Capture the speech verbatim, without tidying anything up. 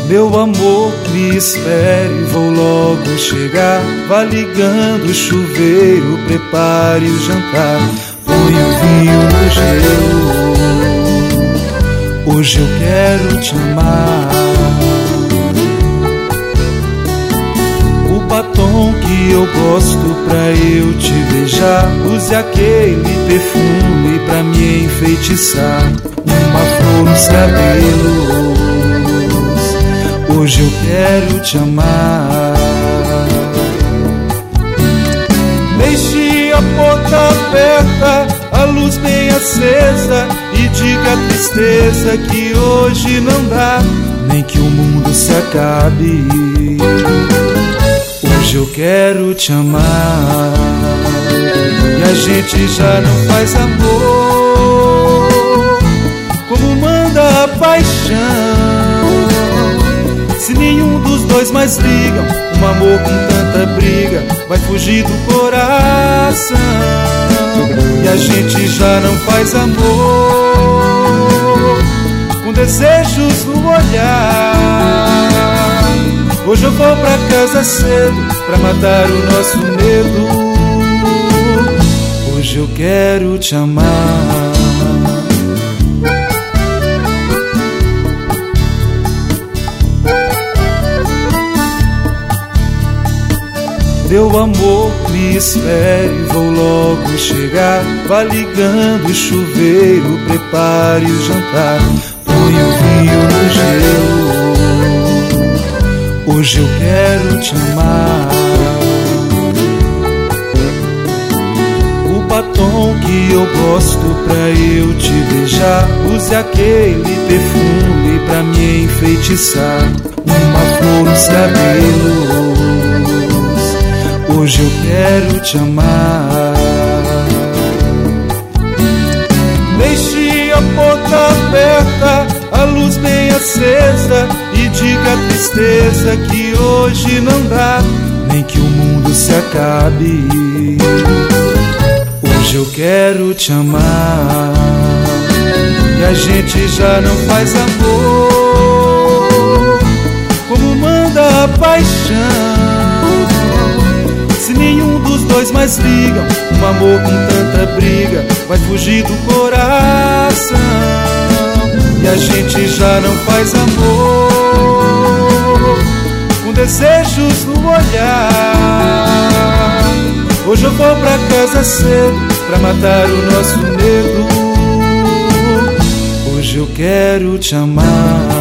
Meu amor, me espere, vou logo chegar. Vá ligando o chuveiro, prepare o jantar. Põe o vinho no gelo, hoje eu quero te amar. O batom que eu gosto pra eu te beijar, use aquele perfume pra me enfeitiçar. Uma flor nos cabelos, hoje eu quero te amar. Deixe a porta aberta, a luz bem acesa, e diga a tristeza que hoje não dá, nem que o mundo se acabe. Hoje eu quero te amar. E a gente já não faz amor como manda a paixão. Se nenhum dos dois mais ligam, um amor com tanta briga vai fugir do coração. E a gente já não faz amor com desejos no olhar. Hoje eu vou pra casa cedo pra matar o nosso medo. Hoje eu quero te amar. Meu amor, me espere, vou logo chegar. Vá ligando o chuveiro, prepare o jantar. Põe o vinho no gelo, hoje eu quero te amar. O batom que eu gosto pra eu te beijar, use aquele perfume pra me enfeitiçar. Uma flor nos cabelos, hoje eu quero te amar. Deixe a porta aberta, a luz bem acesa, e diga a tristeza que hoje não dá, nem que o mundo se acabe. Hoje eu quero te amar. E a gente já não faz amor como manda a paixão. Se nenhum dos dois mais ligam, um amor com tanta briga vai fugir do coração. E a gente já não faz amor com desejos no olhar. Hoje eu vou pra casa cedo pra matar o nosso medo. Hoje eu quero te amar.